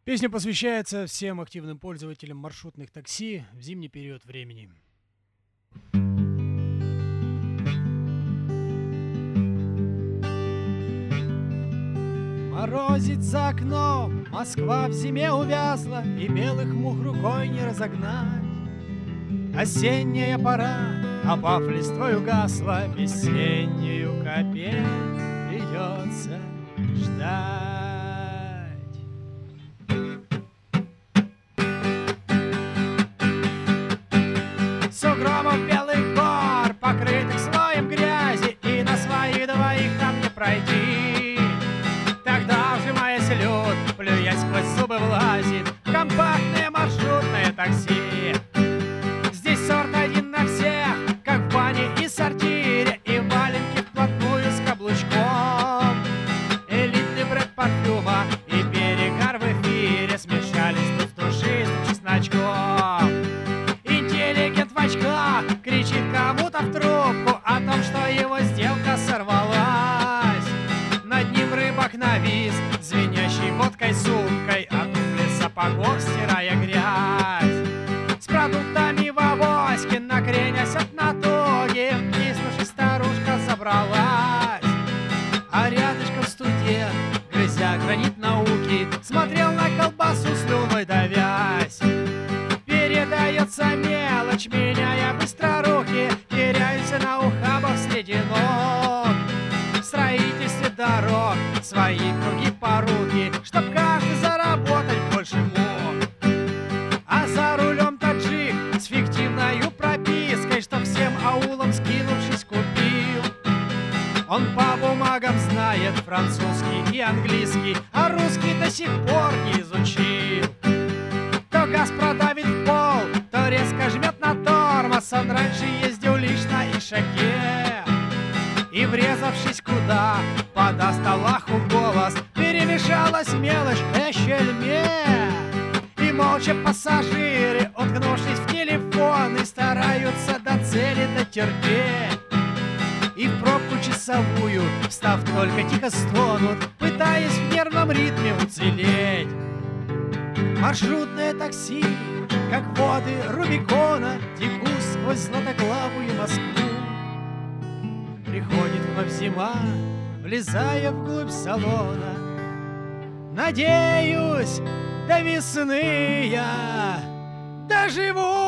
Песня посвящается всем активным пользователям маршрутных такси в зимний период времени. Морозит за окном, Москва в зиме увязла, и белых мух рукой не разогнать. Осенняя пора, опав листвой угасла, весеннюю капель придется ждать. Сугробов белых гор, покрытых слоем грязи, и на своих двоих там не пройти. Тогда, вжимаясь лед, плюясь сквозь зубы, влазит компактное маршрутное такси. Здесь сорт один на всех, как в бане и сортире, и валенки вплотную с каблучком. Элитный бренд парфюма и перегар в эфире смешались тут с душистым чесночком. Интеллигент в очках кричит кому-то в трубку о том, что его сделка сорвалась. Над ним рыбак навис, звенящий водкой сумкой, а туфли сапогов стирая грязь. С продуктами в авоське, накренясь от натуги, киснувши старушка забралась. А рядышком студент, грызя гранит науки, смотрел на колбасу, слюной давясь. Передается мелочь, меняя быстро руки, теряюсь на ухабах среди ног. В строительстве дорог свои круги поруки, чтоб каждый заработать больше мог. А за рулем таджик с фиктивною пропиской, что всем аулом скинувшись купил. Он по бумагам знает французский и английский, а русский до сих пор не изучил. То газ продавит в пол, то резко жмет на тормоз. Он раньше ездил лишь на ишаке, и, врезавшись куда, подаст Аллаху голос, перемешалась мелочь эщельме. И молча пассажиры, уткнувшись в телефоны, стараются до цели дотерпеть. И в пробку часовую, встав, только тихо стонут, пытаясь в нервном ритме уцелеть. Маршрутное такси, как воды Рубикона, текут сквозь златоглавую Москву. Приходит вновь зима, влезая вглубь салона. Надеюсь, до весны я доживу.